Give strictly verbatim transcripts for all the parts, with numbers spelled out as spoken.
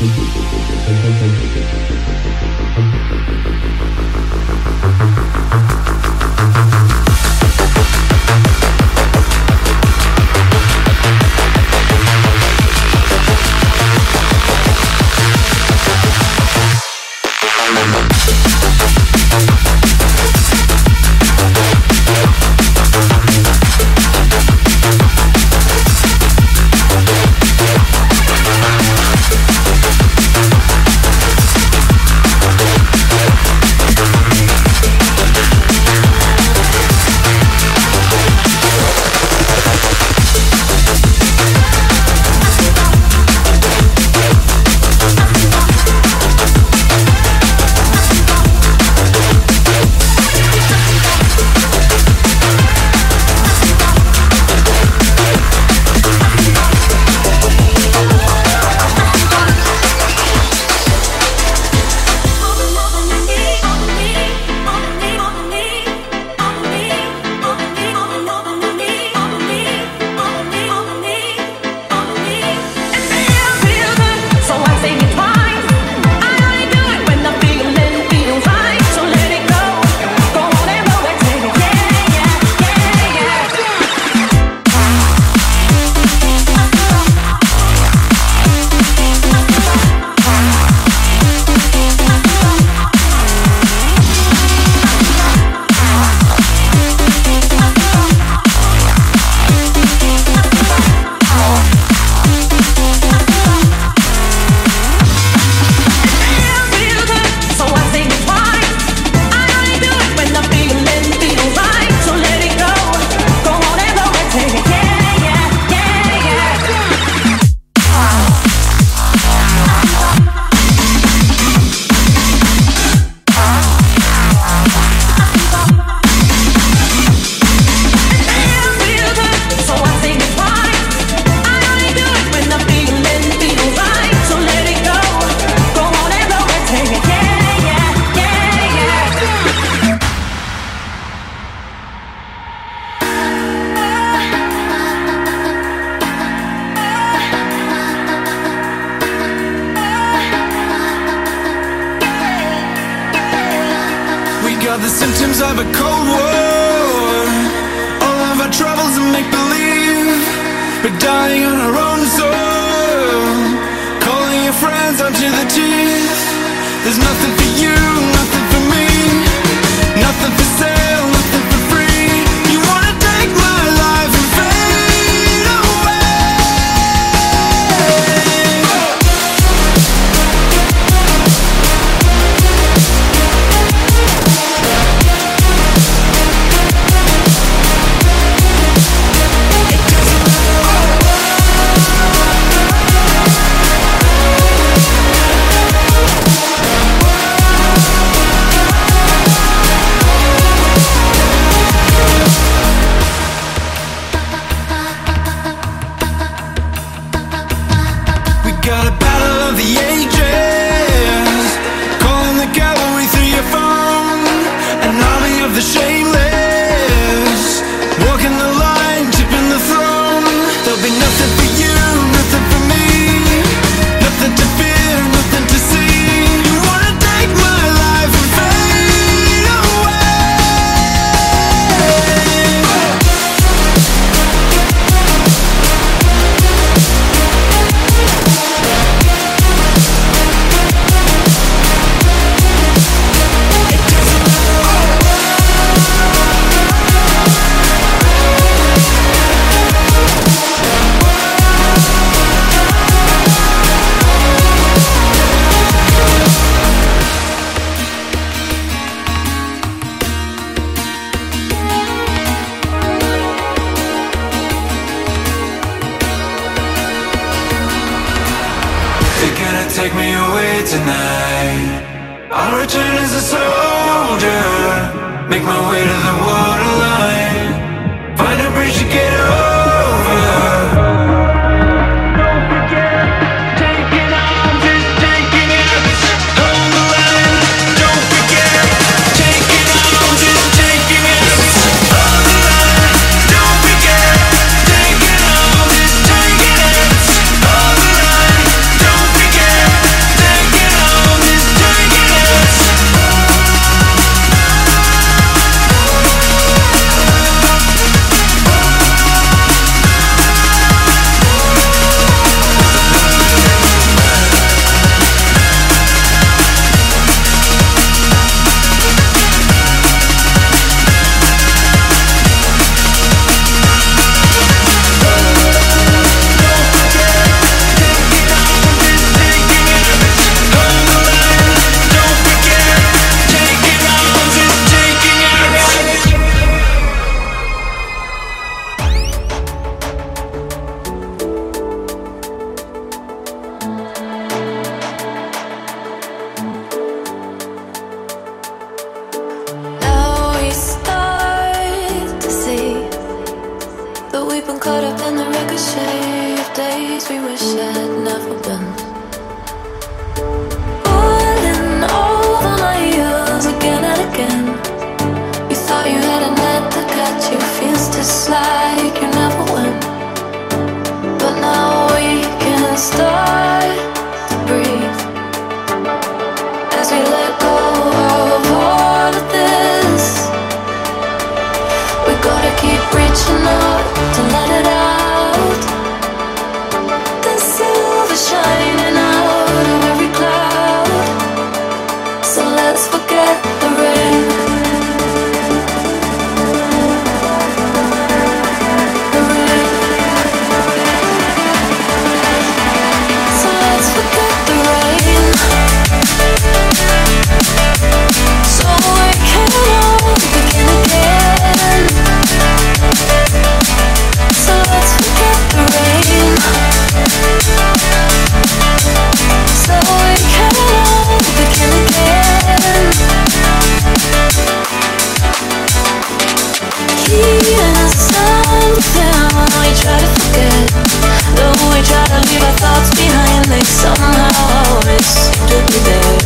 got the symptoms of a cold war. All of our troubles are make-believe. We're dying on our own soil, calling your friends onto the teeth. There's nothing for you, nothing for me, nothing for sale, nothing for free. You wanna take my life and fade away. Got a battle of the ages, calling the cavalry through your phone. An army of the shameless, walking the line, tipping the throne. There'll be nothing for you, nothing for me, nothing to fear, nothing to see. You wanna take my life and fade away. They're gonna take me away tonight. I'll return as a soldier, make my way to the waterline, find a bridge to get over. Don't forget, taking arms is taking us. Hold the line. Don't forget, taking arms is taking us. Hold the line. Don't forget, taking arms is taking us. Hold the line. Don't forget, days we wish had never been. Falling over my heels again and again. You thought you had a net that got you, feels just like you never win. But now we can start to breathe as we let go of all of this. We gotta keep reaching out to let it out. The silver shining out of every cloud. So let's forget the rain. The rain. So let's forget the rain. So we can all begin again. So let's forget the rain. So we can all begin again. Keeping us something we try to forget. Though we try to leave our thoughts behind, they somehow always seem to be there.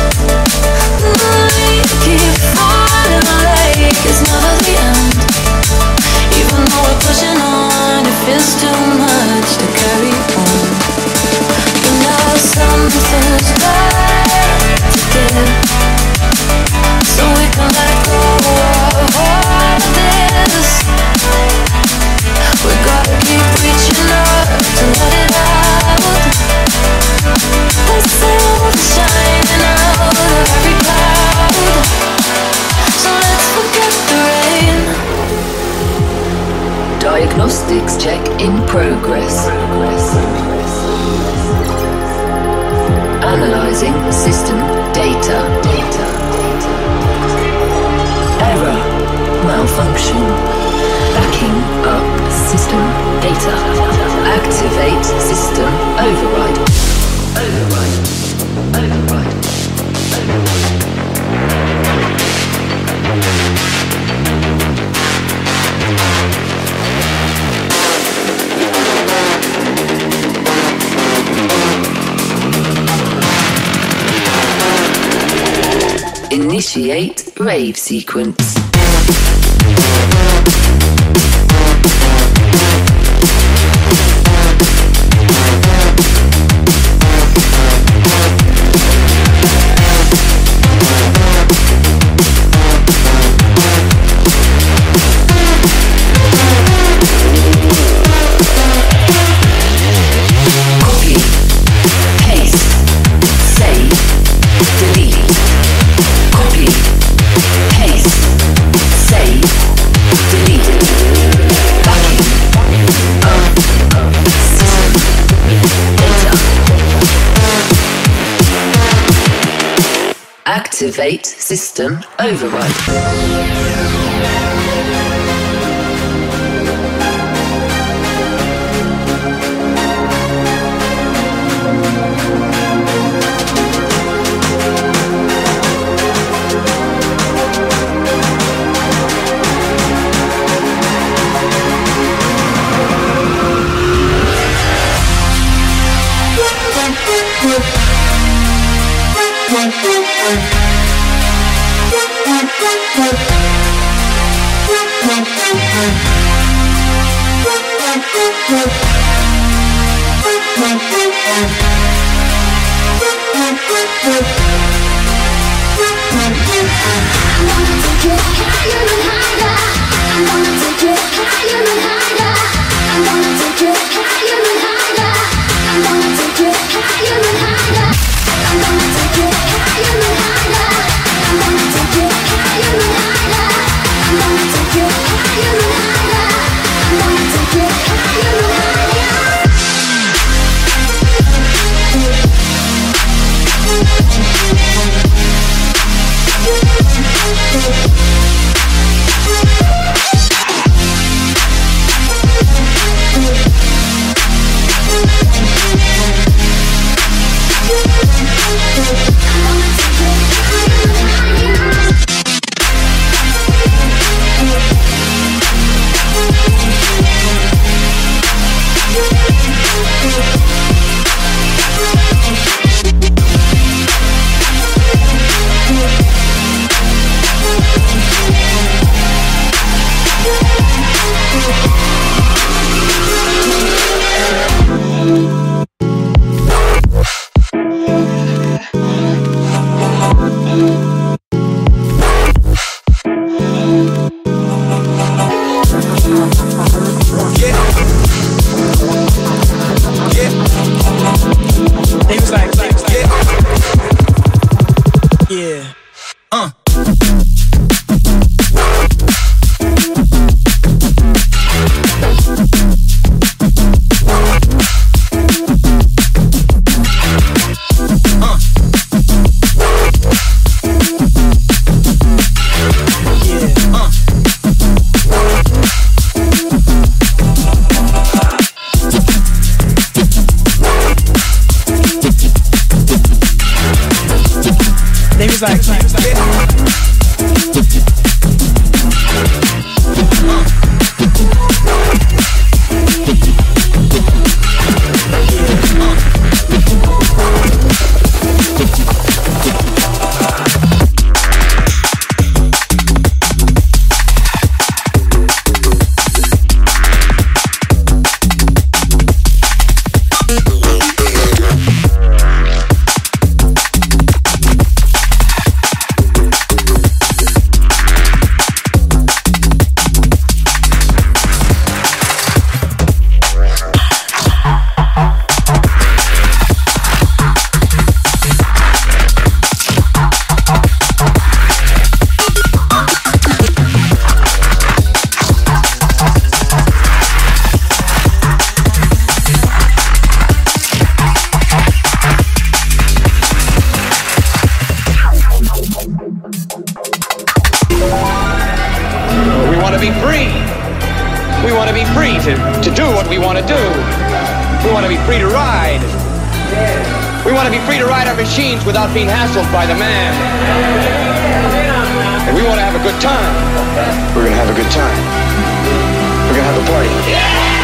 We keep falling like it's never the end. Even though we're pushing on, it feels too much to carry on. But now something's got to give, so we can let go of all of this. We gotta keep reaching up to let it out. The silver shining out of every cloud. So let's forget the rain. Diagnostics check in progress. Analyzing system data. Error. Malfunction. Backing up system data. Activate system override. Override. Override. Initiate rave sequence. Copy, paste, save, delete. Copy, paste, save, delete. Backing up system data. Activate system override. Without being hassled by the man. And we want to have a good time. We're going to have a good time. We're going to have a party. Yeah!